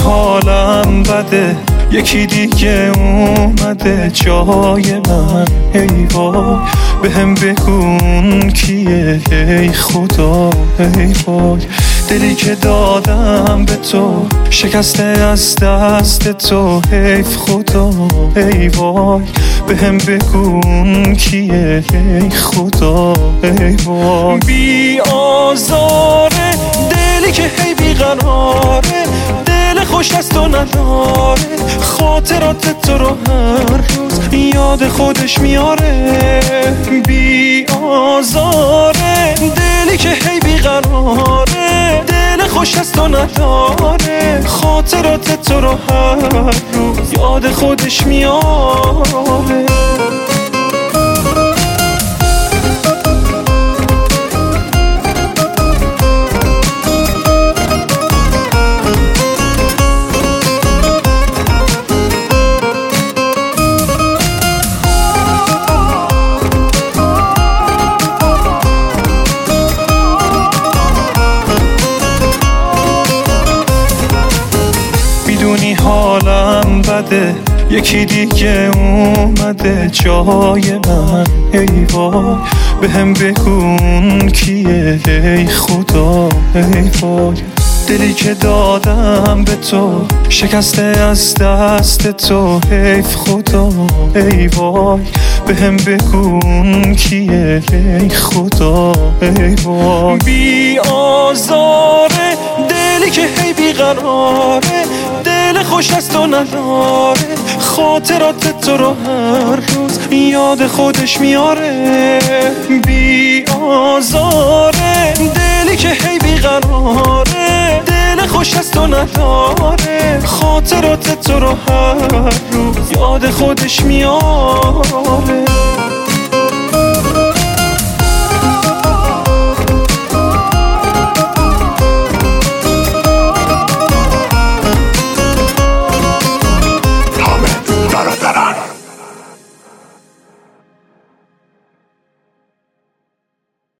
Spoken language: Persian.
حالم بده، یکی دیگه اومده جای من. ای وای بهم بگون کیه، ای خدا ای وای. دلی که دادم به تو شکسته از دست تو، حیف خدا ای وای. بهم بگون کیه، ای خدا ای وای. بی آزاره دلی که هی بیقراره، دل خوش از تو نداره، خاطرات تو رو هر روز یاد خودش میاره. بی آزاره دلی که هی بیقراره، دل خوش از تو نداره، خاطرات تو رو هر روز یاد خودش میاره. میدونی حالم بده، یکی دیگه اومده جای من. ای وای بهم بگون کیه، ای خدا ای وای. دلی که دادم به تو شکسته از دست تو، حیف خدا ای وای. بهم بگون کیه، ای خدا ای وای. بی آزاره دلی که هی بیقراره، دل خوش از تو نداره، خاطرات تو رو هر روز یاد خودش میاره. بی آزاره دلی که هی بیقراره، دل خوش از تو نداره، خاطرات تو رو هر روز یاد خودش میاره.